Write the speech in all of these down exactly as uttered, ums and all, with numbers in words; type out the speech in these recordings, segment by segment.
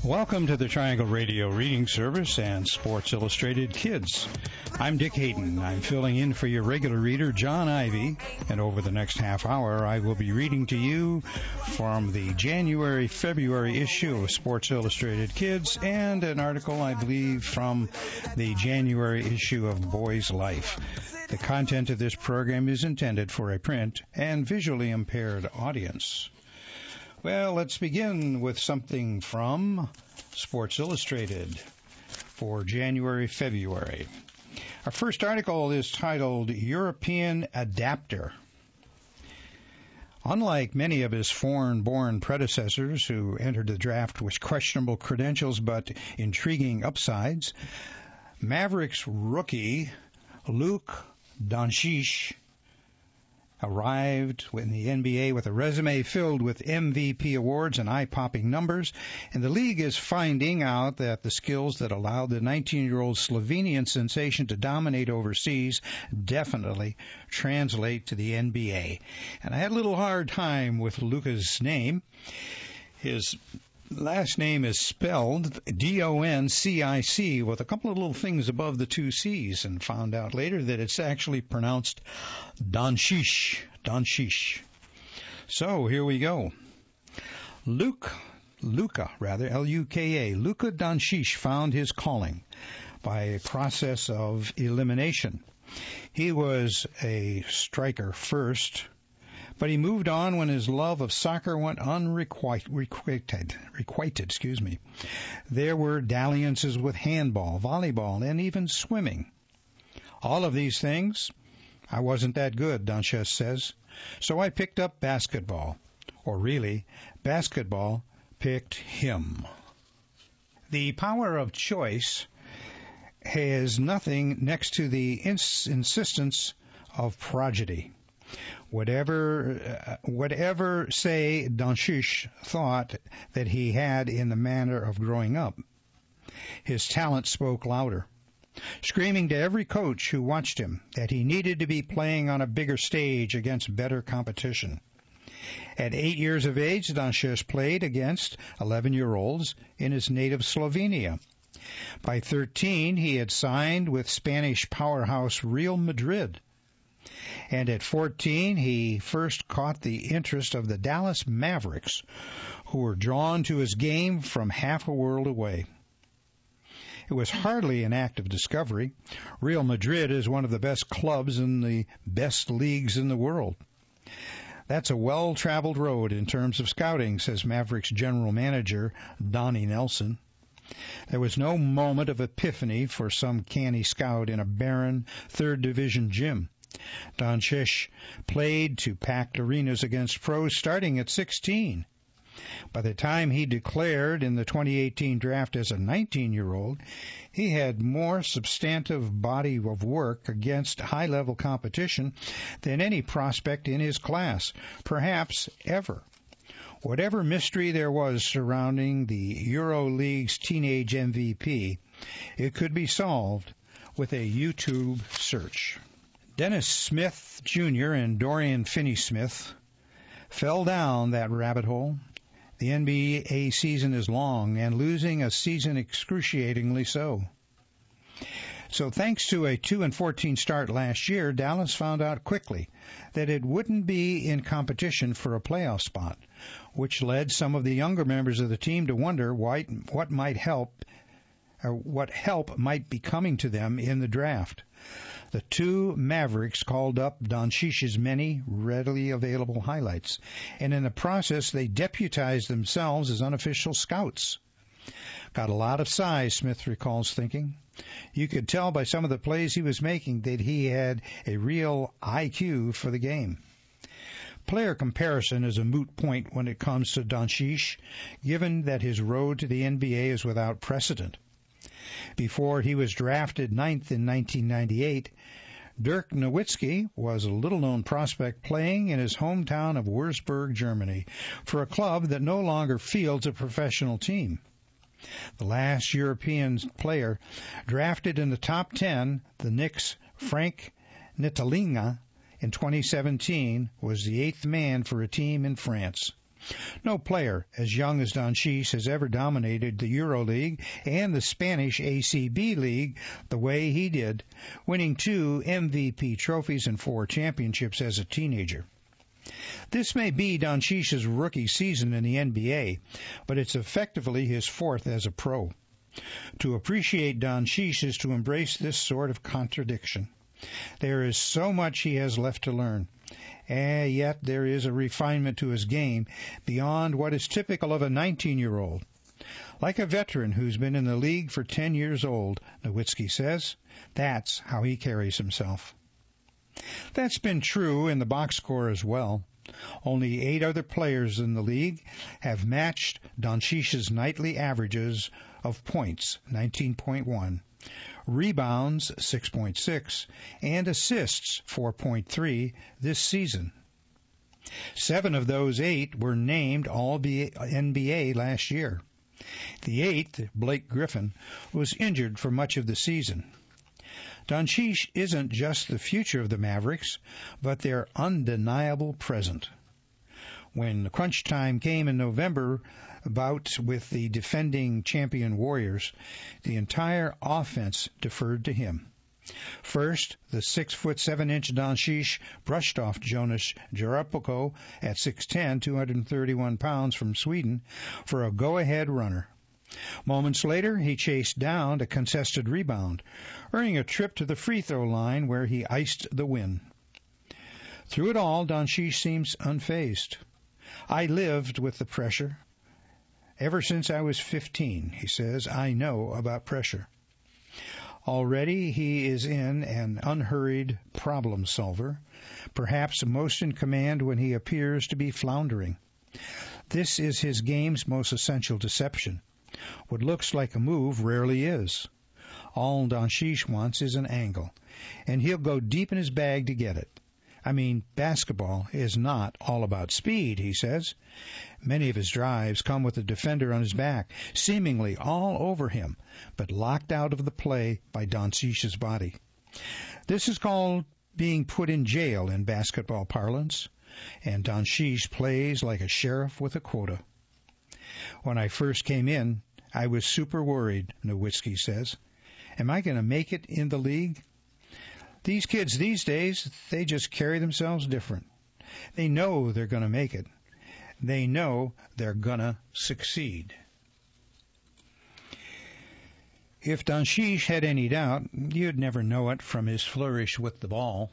Welcome to the Triangle Radio Reading Service and Sports Illustrated Kids. I'm Dick Hayden. I'm filling in for your regular reader, John Ivy, and over the next half hour, I will be reading to you from the January-February issue of Sports Illustrated Kids and an article, I believe, from the January issue of Boy's Life. The content of this program is intended for a print and visually impaired audience. Well, let's begin with something from Sports Illustrated for January, February. Our first article is titled European Adapter. Unlike many of his foreign-born predecessors who entered the draft with questionable credentials but intriguing upsides, Mavericks rookie Luka Doncic arrived in the N B A with a resume filled with M V P awards and eye-popping numbers, and the league is finding out that the skills that allowed the nineteen-year-old Slovenian sensation to dominate overseas definitely translate to the N B A. And I had a little hard time with Luka's name. His last name is spelled D O N C I C with a couple of little things above the two C's, and found out later that it's actually pronounced Doncic. Doncic. So here we go. Luke, Luka, rather, L U K A, Luka Doncic found his calling by a process of elimination. He was a striker first, but he moved on when his love of soccer went unrequited. Requited, excuse me. There were dalliances with handball, volleyball, and even swimming. All of these things, I wasn't that good, Doncic says, so I picked up basketball. Or really, basketball picked him. The power of choice has nothing next to the ins- insistence of prodigy. Whatever, uh, whatever, say, Doncic thought that he had in the manner of growing up, his talent spoke louder, screaming to every coach who watched him that he needed to be playing on a bigger stage against better competition. At eight years of age, Doncic played against eleven-year-olds in his native Slovenia. By thirteen, he had signed with Spanish powerhouse Real Madrid. And at fourteen, he first caught the interest of the Dallas Mavericks, who were drawn to his game from half a world away. It was hardly an act of discovery. Real Madrid is one of the best clubs in the best leagues in the world. That's a well-traveled road in terms of scouting, says Mavericks general manager Donnie Nelson. There was no moment of epiphany for some canny scout in a barren third-division gym. Doncic played to packed arenas against pros starting at sixteen. By the time he declared in the twenty eighteen draft as a nineteen-year-old, he had more substantive body of work against high-level competition than any prospect in his class, perhaps ever. Whatever mystery there was surrounding the EuroLeague's teenage M V P, it could be solved with a YouTube search. Dennis Smith Junior and Dorian Finney-Smith fell down that rabbit hole. The N B A season is long, and losing a season excruciatingly so. So thanks to a two and fourteen start last year, Dallas found out quickly that it wouldn't be in competition for a playoff spot, which led some of the younger members of the team to wonder why, what might help, or what help might be coming to them in the draft. The two Mavericks called up Doncic's many readily available highlights, and in the process they deputized themselves as unofficial scouts. Got a lot of size, Smith recalls thinking. You could tell by some of the plays he was making that he had a real I Q for the game. Player comparison is a moot point when it comes to Doncic, given that his road to the N B A is without precedent. Before he was drafted ninth in nineteen ninety-eight, Dirk Nowitzki was a little-known prospect playing in his hometown of Würzburg, Germany, for a club that no longer fields a professional team. The last European player drafted in the top ten, the Knicks' Frank Ntilikina, in twenty seventeen, was the eighth man for a team in France. No player as young as Doncic has ever dominated the EuroLeague and the Spanish A C B League the way he did, winning two M V P trophies and four championships as a teenager. This may be Doncic's rookie season in the N B A, but it's effectively his fourth as a pro. To appreciate Doncic is to embrace this sort of contradiction. There is so much he has left to learn, and yet there is a refinement to his game beyond what is typical of a nineteen-year-old. Like a veteran who's been in the league for ten years old, Nowitzki says, that's how he carries himself. That's been true in the box score as well. Only eight other players in the league have matched Doncic's nightly averages of points, nineteen point one, rebounds, six point six, and assists, four point three, this season. Seven of those eight were named All N B A last year. The eighth, Blake Griffin, was injured for much of the season. Doncic isn't just the future of the Mavericks, but their undeniable present. When crunch time came in November bout with the defending champion Warriors, the entire offense deferred to him. First, the six foot seven inch Doncic brushed off Jonas Jerebko at six ten, two hundred thirty-one pounds from Sweden for a go-ahead runner. Moments later, he chased down a contested rebound, earning a trip to the free throw line where he iced the win. Through it all, Doncic seems unfazed. I lived with the pressure. Ever since I was fifteen, he says, I know about pressure. Already he is in an unhurried problem solver, perhaps most in command when he appears to be floundering. This is his game's most essential deception. What looks like a move rarely is. All Doncic wants is an angle, and he'll go deep in his bag to get it. I mean, basketball is not all about speed, he says. Many of his drives come with a defender on his back, seemingly all over him, but locked out of the play by Doncic's body. This is called being put in jail in basketball parlance, and Doncic plays like a sheriff with a quota. When I first came in, I was super worried, Nowitzki says. Am I going to make it in the league? These kids these days, they just carry themselves different. They know they're going to make it. They know they're going to succeed. If Doncic had any doubt, you'd never know it from his flourish with the ball.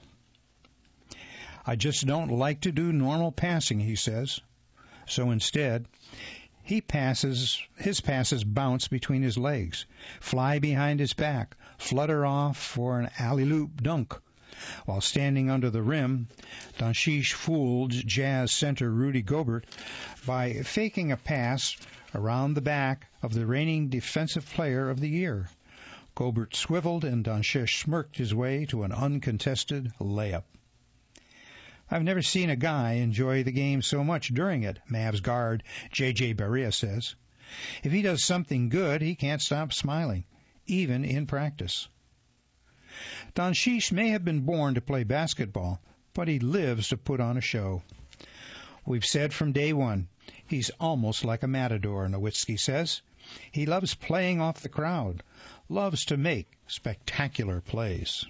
I just don't like to do normal passing, he says. So instead, he passes, his passes bounce between his legs, fly behind his back, flutter off for an alley-oop dunk. While standing under the rim, Doncic fooled Jazz center Rudy Gobert by faking a pass around the back of the reigning Defensive Player of the Year. Gobert swiveled and Doncic smirked his way to an uncontested layup. I've never seen a guy enjoy the game so much during it, Mavs guard J J Barea says. If he does something good, he can't stop smiling, even in practice. Doncic may have been born to play basketball, but he lives to put on a show. We've said from day one, he's almost like a matador, Nowitzki says. He loves playing off the crowd, loves to make spectacular plays.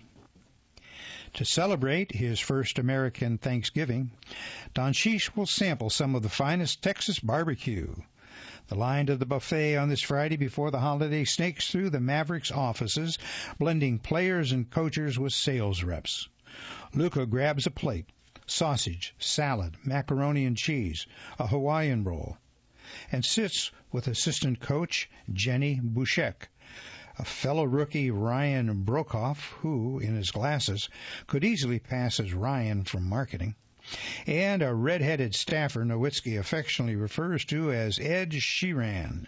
To celebrate his first American Thanksgiving, Doncic will sample some of the finest Texas barbecue. The line to the buffet on this Friday before the holiday snakes through the Mavericks offices, blending players and coaches with sales reps. Luka grabs a plate, sausage, salad, macaroni and cheese, a Hawaiian roll, and sits with assistant coach Jenny Bouchek, a fellow rookie Ryan Brokoff, who, in his glasses, could easily pass as Ryan from marketing, and a red-headed staffer Nowitzki affectionately refers to as Ed Sheeran.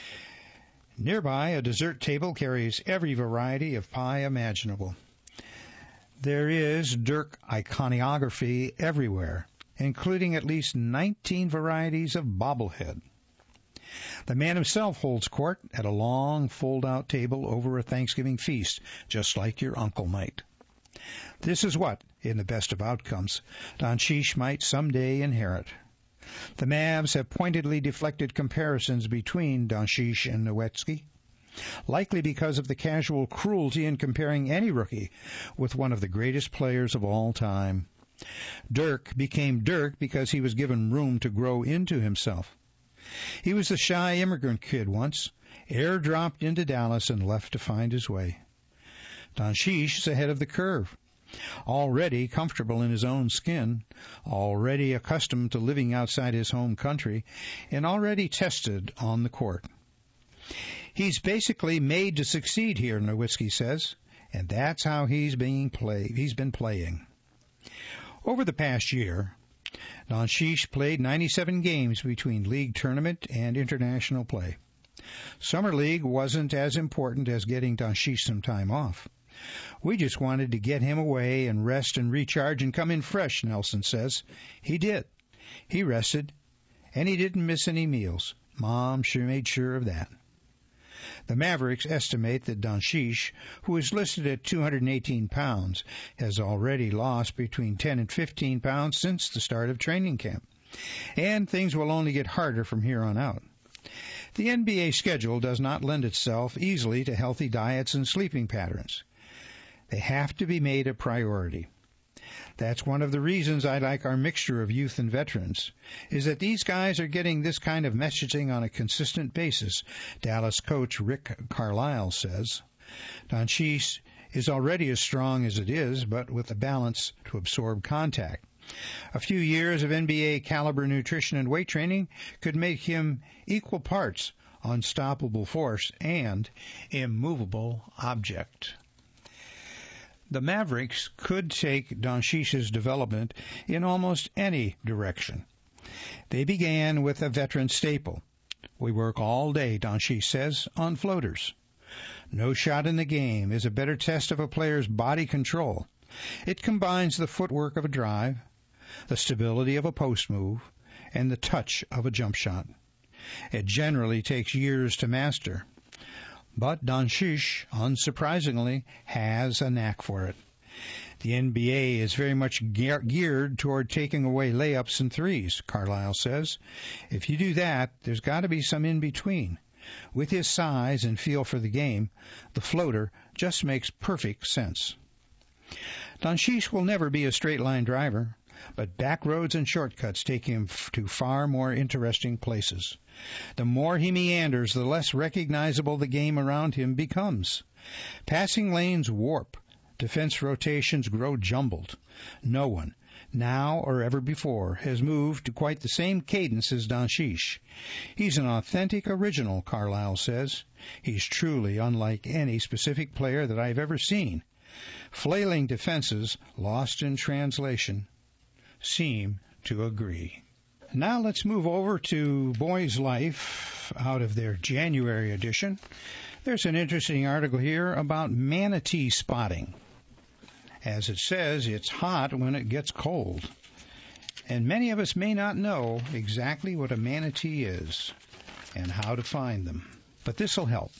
Nearby, a dessert table carries every variety of pie imaginable. There is Dirk iconography everywhere, including at least nineteen varieties of bobblehead. The man himself holds court at a long fold-out table over a Thanksgiving feast, just like your uncle might. This is what, in the best of outcomes, Doncic might someday inherit. The Mavs have pointedly deflected comparisons between Doncic and Nowitzki, likely because of the casual cruelty in comparing any rookie with one of the greatest players of all time. Dirk became Dirk because he was given room to grow into himself. He was the shy immigrant kid once, airdropped into Dallas and left to find his way. Doncic is ahead of the curve, already comfortable in his own skin, already accustomed to living outside his home country, and already tested on the court. He's basically made to succeed here, Nowitzki says, and that's how he's being play- he's been playing. Over the past year, Doncic played ninety-seven games between league tournament and international play. Summer League wasn't as important as getting Doncic some time off. We just wanted to get him away and rest and recharge and come in fresh, Nelson says. He did. He rested, and he didn't miss any meals. Mom sure made sure of that. The Mavericks estimate that Doncic, who is listed at two hundred eighteen pounds, has already lost between ten and fifteen pounds since the start of training camp. And things will only get harder from here on out. The N B A schedule does not lend itself easily to healthy diets and sleeping patterns. They have to be made a priority. That's one of the reasons I like our mixture of youth and veterans, is that these guys are getting this kind of messaging on a consistent basis, Dallas coach Rick Carlisle says. Doncic is already as strong as it is, but with the balance to absorb contact. A few years of N B A caliber nutrition and weight training could make him equal parts unstoppable force and immovable object. The Mavericks could take Doncic's development in almost any direction. They began with a veteran staple. We work all day, Doncic says, on floaters. No shot in the game is a better test of a player's body control. It combines the footwork of a drive, the stability of a post move, and the touch of a jump shot. It generally takes years to master. But Doncic, unsurprisingly, has a knack for it. The N B A is very much ge- geared toward taking away layups and threes, Carlisle says. If you do that, there's got to be some in between. With his size and feel for the game, the floater just makes perfect sense. Doncic will never be a straight-line driver, but back roads and shortcuts take him f- to far more interesting places. The more he meanders, the less recognizable the game around him becomes. Passing lanes warp. Defense rotations grow jumbled. No one, now or ever before, has moved to quite the same cadence as Doncic. He's an authentic original, Carlisle says. He's truly unlike any specific player that I've ever seen. Flailing defenses, lost in translation, seem to agree. Now let's move over to Boys Life out of their January edition. There's an interesting article here about manatee spotting. As it says, it's hot when it gets cold. And many of us may not know exactly what a manatee is and how to find them. But this will help.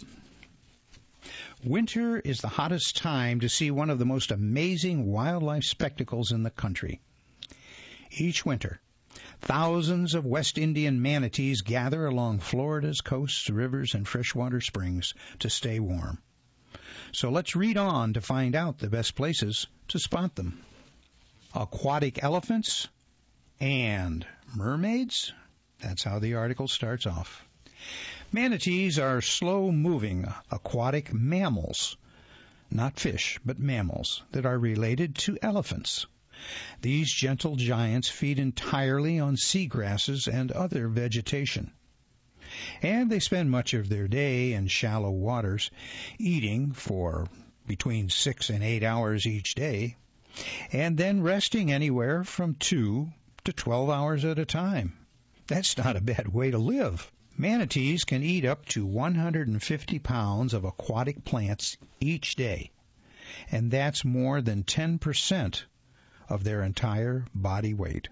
Winter is the hottest time to see one of the most amazing wildlife spectacles in the country. Each winter, thousands of West Indian manatees gather along Florida's coasts, rivers, and freshwater springs to stay warm. So let's read on to find out the best places to spot them. Aquatic elephants and mermaids? That's how the article starts off. Manatees are slow-moving aquatic mammals, not fish, but mammals, that are related to elephants. These gentle giants feed entirely on seagrasses and other vegetation. And they spend much of their day in shallow waters, eating for between six and eight hours each day, and then resting anywhere from two to twelve hours at a time. That's not a bad way to live. Manatees can eat up to one hundred fifty pounds of aquatic plants each day, and that's more than ten percent of their entire body weight.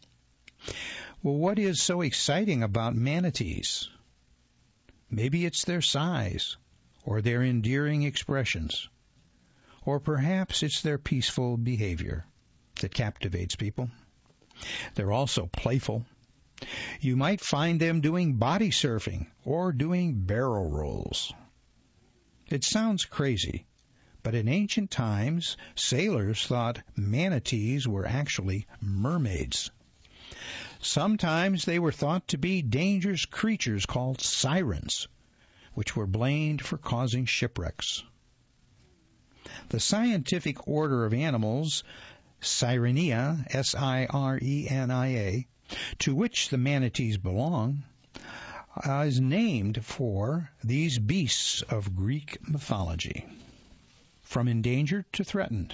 Well, what is so exciting about manatees? Maybe it's their size, or their endearing expressions, or perhaps it's their peaceful behavior that captivates people. They're also playful. You might find them doing body surfing or doing barrel rolls. It sounds crazy, but in ancient times, sailors thought manatees were actually mermaids. Sometimes they were thought to be dangerous creatures called sirens, which were blamed for causing shipwrecks. The scientific order of animals, Sirenia, S I R E N I A, to which the manatees belong, uh, is named for these beasts of Greek mythology, from endangered to threatened.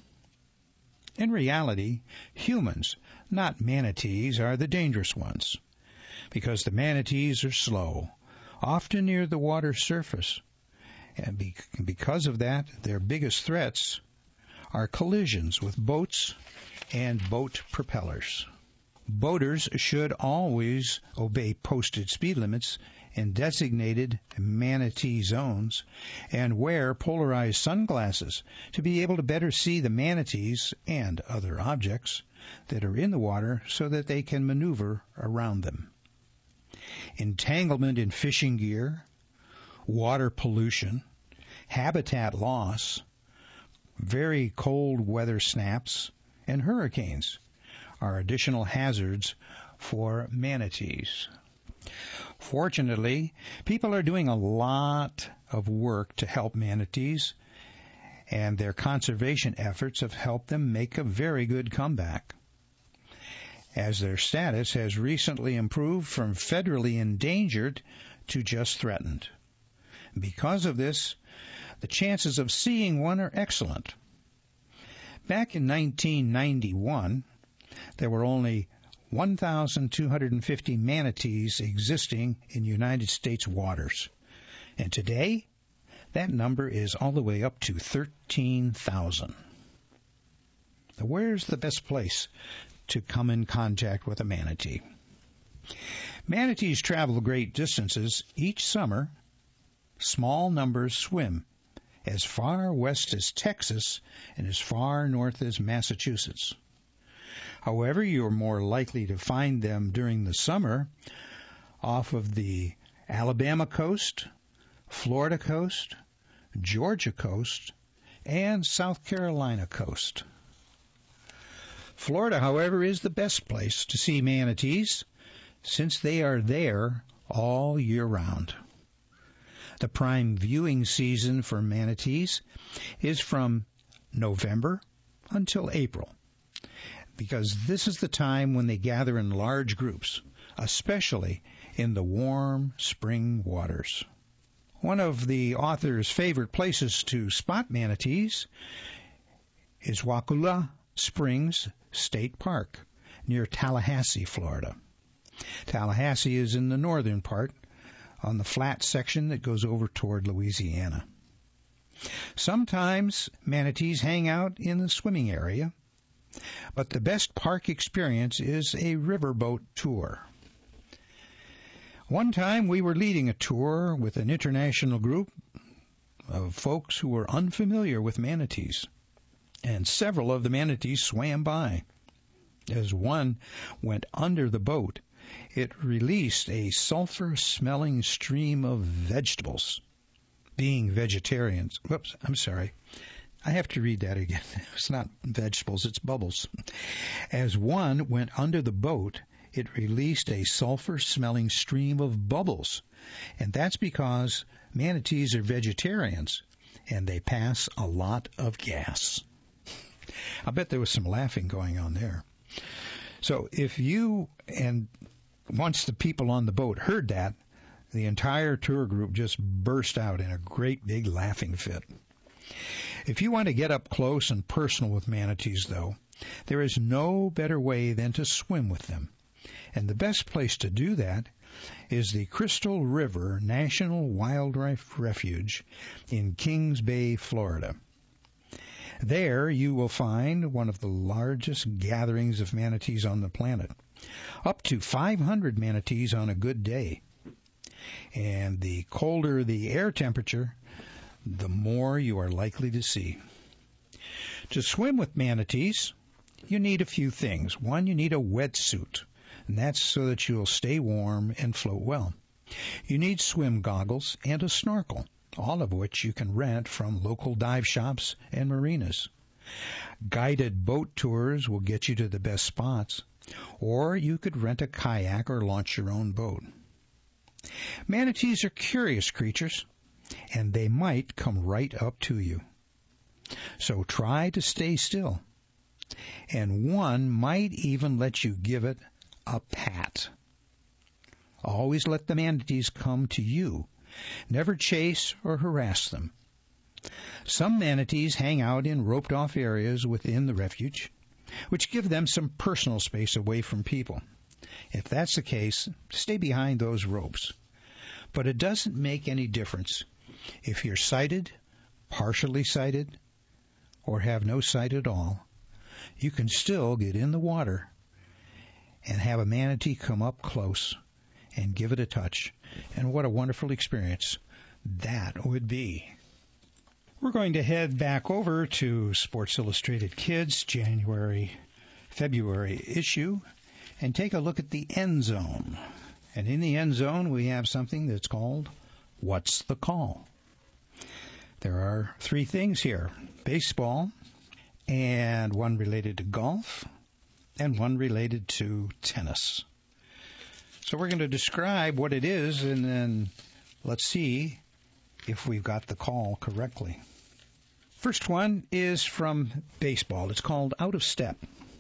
In reality, humans, not manatees, are the dangerous ones, because the manatees are slow, often near the water's surface, and be- because of that, their biggest threats are collisions with boats and boat propellers. Boaters should always obey posted speed limits in designated manatee zones and wear polarized sunglasses to be able to better see the manatees and other objects that are in the water so that they can maneuver around them. Entanglement in fishing gear, water pollution, habitat loss, very cold weather snaps, and hurricanes are additional hazards for manatees. Fortunately, people are doing a lot of work to help manatees, and their conservation efforts have helped them make a very good comeback, as their status has recently improved from federally endangered to just threatened. Because of this, the chances of seeing one are excellent. Back in nineteen ninety-one, there were only one thousand two hundred fifty manatees existing in United States waters. And today, that number is all the way up to thirteen thousand. Now, where's the best place to come in contact with a manatee? Manatees travel great distances each summer. Small numbers swim as far west as Texas and as far north as Massachusetts. However, you're more likely to find them during the summer off of the Alabama coast, Florida coast, Georgia coast, and South Carolina coast. Florida, however, is the best place to see manatees since they are there all year round. The prime viewing season for manatees is from November until April, because this is the time when they gather in large groups, especially in the warm spring waters. One of the author's favorite places to spot manatees is Wakulla Springs State Park near Tallahassee, Florida. Tallahassee is in the northern part on the flat section that goes over toward Louisiana. Sometimes manatees hang out in the swimming area, but the best park experience is a riverboat tour. One time we were leading a tour with an international group of folks who were unfamiliar with manatees, and several of the manatees swam by. As one went under the boat, it released a sulfur-smelling stream of vegetables. Being vegetarians, whoops, I'm sorry. I have to read that again. It's not vegetables, it's bubbles. As one went under the boat, it released a sulfur-smelling stream of bubbles. And that's because manatees are vegetarians, and they pass a lot of gas. I bet there was some laughing going on there. So if you, and once the people on the boat heard that, the entire tour group just burst out in a great big laughing fit. If you want to get up close and personal with manatees, though, there is no better way than to swim with them. And the best place to do that is the Crystal River National Wildlife Refuge in Kings Bay, Florida. There you will find one of the largest gatherings of manatees on the planet, up to five hundred manatees on a good day. And the colder the air temperature, the more you are likely to see. To swim with manatees, you need a few things. One, you need a wetsuit and that's so that you'll stay warm and float well. You need swim goggles and a snorkel, all of which you can rent from local dive shops and marinas. Guided boat tours will get you to the best spots, or you could rent a kayak or launch your own boat. Manatees are curious creatures, and they might come right up to you. So try to stay still, and one might even let you give it a pat. Always let the manatees come to you. Never chase or harass them. Some manatees hang out in roped-off areas within the refuge, which give them some personal space away from people. If that's the case, stay behind those ropes. But it doesn't make any difference if you're sighted, partially sighted, or have no sight at all. You can still get in the water and have a manatee come up close and give it a touch. And what a wonderful experience that would be. We're going to head back over to Sports Illustrated Kids January, February issue and take a look at the end zone. And in the end zone, we have something that's called What's the Call? There are three things here: baseball, and one related to golf, and one related to tennis. So we're going to describe what it is, and then let's see if we've got the call correctly. First one is from baseball. It's called Out of Step.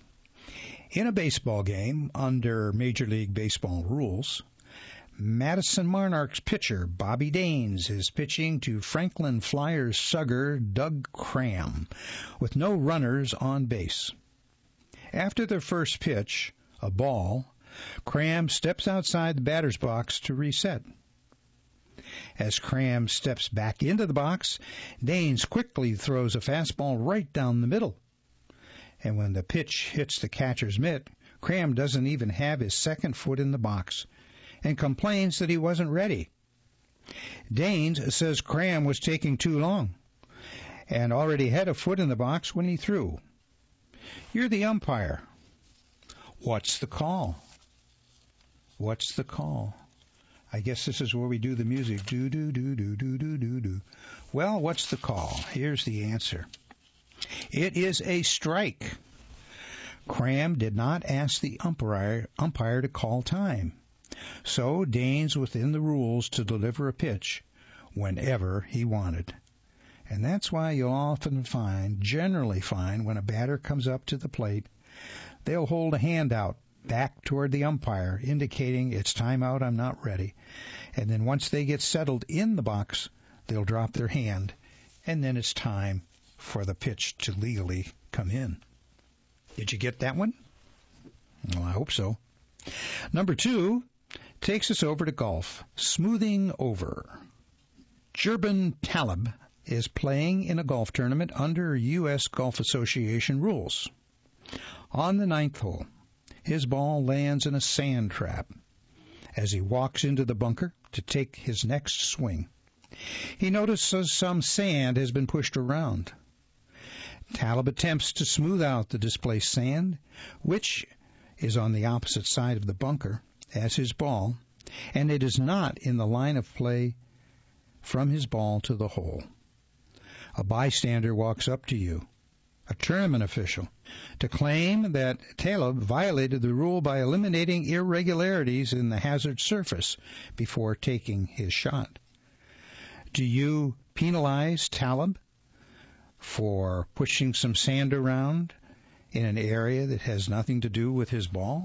In a baseball game, under Major League Baseball rules, Madison Monarchs pitcher Bobby Daines is pitching to Franklin Flyers slugger Doug Cram with no runners on base. After the first pitch, a ball, Cram steps outside the batter's box to reset. As Cram steps back into the box, Daines quickly throws a fastball right down the middle. And when the pitch hits the catcher's mitt, Cram doesn't even have his second foot in the box and complains that he wasn't ready. Daines says Cram was taking too long and already had a foot in the box when he threw. You're the umpire. What's the call? What's the call? I guess this is where we do the music. Do, do, do, do, do, do, do, do. Well, what's the call? Here's the answer. It is a strike. Cram did not ask the umpire, umpire to call time. So Daines within the rules to deliver a pitch whenever he wanted. And that's why you'll often find, generally find, when a batter comes up to the plate, they'll hold a hand out back toward the umpire, indicating it's time out, I'm not ready. And then once they get settled in the box, they'll drop their hand, and then it's time for the pitch to legally come in. Did you get that one? Well, I hope so. Number two takes us over to golf. Smoothing over. Jurban Taleb is playing in a golf tournament under U S Golf Association rules. On the ninth hole, his ball lands in a sand trap. As he walks into the bunker to take his next swing, he notices some sand has been pushed around. Taleb attempts to smooth out the displaced sand, which is on the opposite side of the bunker as his ball, and it is not in the line of play from his ball to the hole. A bystander walks up to you, a tournament official, to claim that Taleb violated the rule by eliminating irregularities in the hazard surface before taking his shot. Do you penalize Taleb for pushing some sand around in an area that has nothing to do with his ball?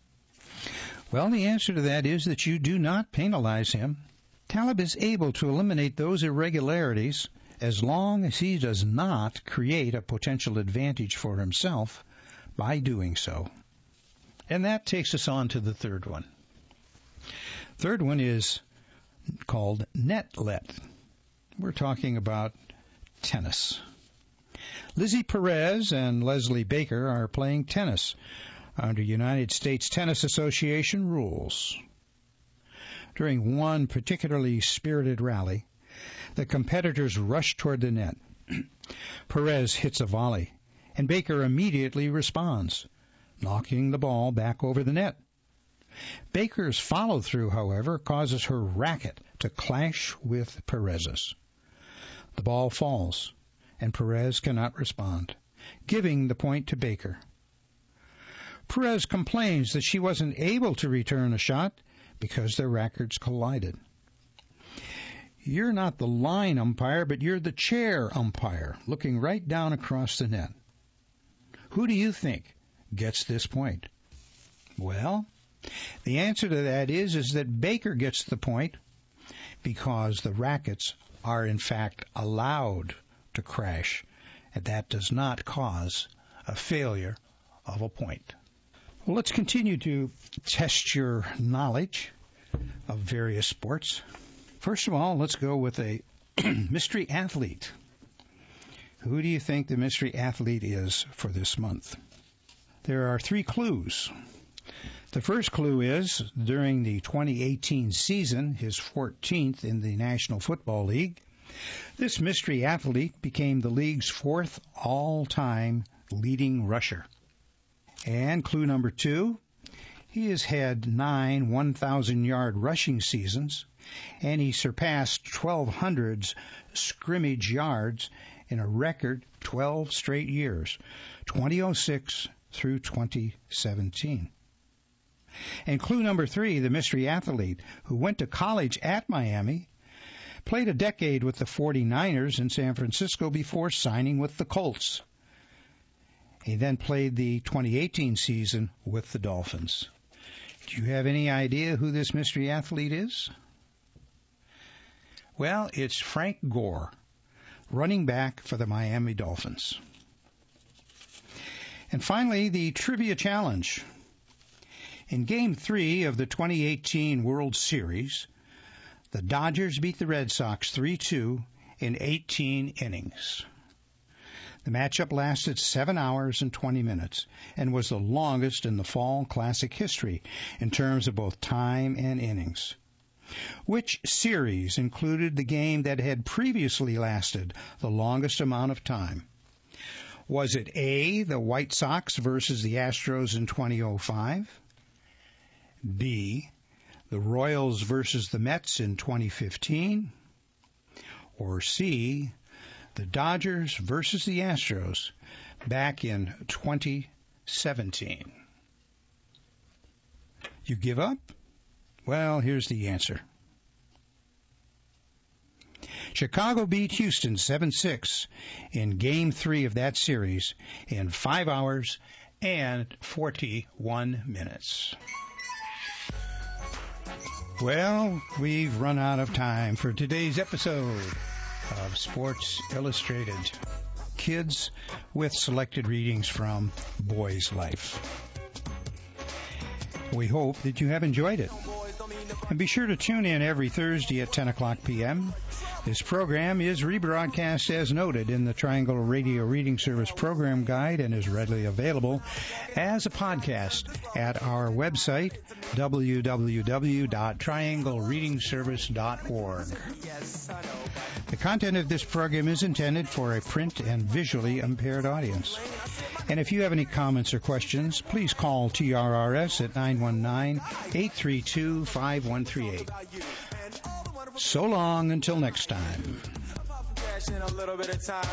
Well, the answer to that is that you do not penalize him. Taleb is able to eliminate those irregularities as long as he does not create a potential advantage for himself by doing so. And that takes us on to the third one. Third one is called netlet. We're talking about tennis. Lizzie Perez and Leslie Baker are playing tennis under United States Tennis Association rules. During one particularly spirited rally, the competitors rush toward the net. Perez hits a volley, and Baker immediately responds, knocking the ball back over the net. Baker's follow-through, however, causes her racket to clash with Perez's. The ball falls, and Perez cannot respond, giving the point to Baker. Perez complains that she wasn't able to return a shot because their rackets collided. You're not the line umpire, but you're the chair umpire, looking right down across the net. Who do you think gets this point? Well, the answer to that is, is that Baker gets the point because the rackets are in fact allowed to crash, and that does not cause a failure of a point. Well, let's continue to test your knowledge of various sports. First of all, let's go with a mystery athlete. Who do you think the mystery athlete is for this month? There are three clues. The first clue is, during the twenty eighteen season, his fourteenth in the National Football League, this mystery athlete became the league's fourth all-time leading rusher. And clue number two, he has had nine one thousand-yard rushing seasons, and he surpassed twelve hundred scrimmage yards in a record twelve straight years, twenty oh six through twenty seventeen. And clue number three, the mystery athlete who went to college at Miami, played a decade with the forty-niners in San Francisco before signing with the Colts. He then played the twenty eighteen season with the Dolphins. Do you have any idea who this mystery athlete is? Well, it's Frank Gore, running back for the Miami Dolphins. And finally, the trivia challenge. In Game three of the twenty eighteen World Series, the Dodgers beat the Red Sox three two in eighteen innings. The matchup lasted seven hours and twenty minutes and was the longest in the Fall Classic history in terms of both time and innings. Which series included the game that had previously lasted the longest amount of time? Was it A, the White Sox versus the Astros in twenty oh five? B, the Royals versus the Mets in twenty fifteen? Or C, the Dodgers versus the Astros back in twenty seventeen? You give up? Well, here's the answer. Chicago beat Houston seven six in Game three of that series in five hours and forty-one minutes. Well, we've run out of time for today's episode of Sports Illustrated. Kids with selected readings from Boy's Life. We hope that you have enjoyed it. And be sure to tune in every Thursday at ten o'clock p.m. This program is rebroadcast as noted in the Triangle Radio Reading Service Program Guide and is readily available as a podcast at our website, w w w dot triangle reading service dot org. The content of this program is intended for a print and visually impaired audience. And if you have any comments or questions, please call T R R S at nine one nine, eight three two, five one three eight. So long until next time.